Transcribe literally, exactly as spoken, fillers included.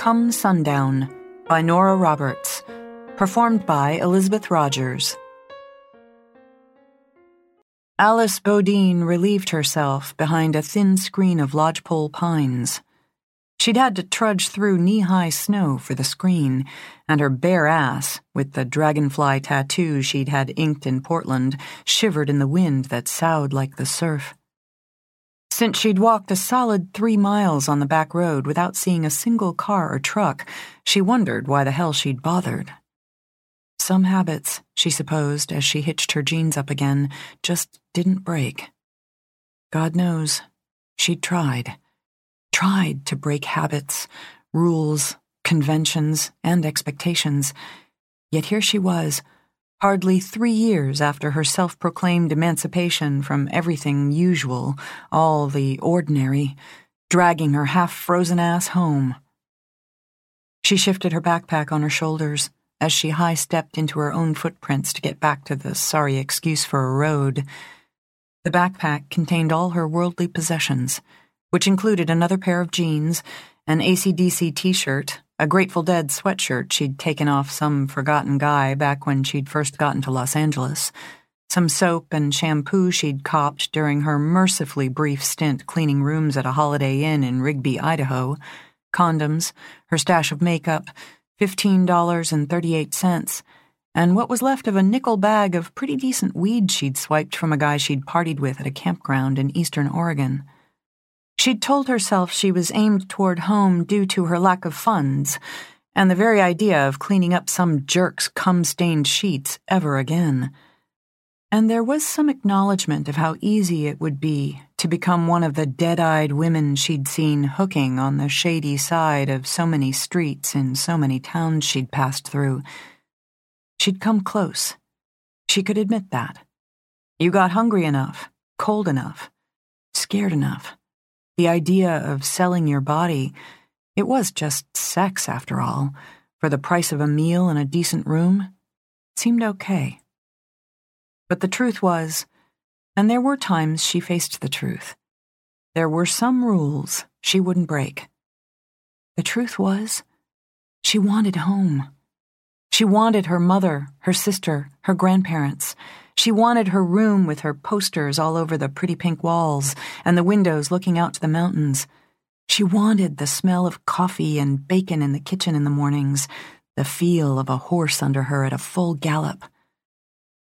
Come Sundown by Nora Roberts, performed by Elizabeth Rogers. Alice Bodine relieved herself behind a thin screen of lodgepole pines. She'd had to trudge through knee-high snow for the screen, and her bare ass, with the dragonfly tattoo she'd had inked in Portland, shivered in the wind that soughed like the surf. Since she'd walked a solid three miles on the back road without seeing a single car or truck, she wondered why the hell she'd bothered. Some habits, she supposed as she hitched her jeans up again, just didn't break. God knows, she'd tried. Tried to break habits, rules, conventions, and expectations. Yet here she was, hardly three years after her self-proclaimed emancipation from everything usual, all the ordinary, dragging her half-frozen ass home. She shifted her backpack on her shoulders as she high-stepped into her own footprints to get back to the sorry excuse for a road. The backpack contained all her worldly possessions, which included another pair of jeans, an A C D C t-shirt, a Grateful Dead sweatshirt she'd taken off some forgotten guy back when she'd first gotten to Los Angeles, some soap and shampoo she'd copped during her mercifully brief stint cleaning rooms at a Holiday Inn in Rigby, Idaho, condoms, her stash of makeup, fifteen dollars and thirty-eight cents, and what was left of a nickel bag of pretty decent weed she'd swiped from a guy she'd partied with at a campground in eastern Oregon. She'd told herself she was aimed toward home due to her lack of funds, and the very idea of cleaning up some jerk's cum-stained sheets ever again. And there was some acknowledgement of how easy it would be to become one of the dead-eyed women she'd seen hooking on the shady side of so many streets in so many towns she'd passed through. She'd come close. She could admit that. You got hungry enough, cold enough, scared enough. The idea of selling your body, it was just sex after all, for the price of a meal and a decent room, seemed okay. But the truth was, and there were times she faced the truth, there were some rules she wouldn't break. The truth was, she wanted home. She wanted her mother, her sister, her grandparents. She wanted her room with her posters all over the pretty pink walls and the windows looking out to the mountains. She wanted the smell of coffee and bacon in the kitchen in the mornings, the feel of a horse under her at a full gallop.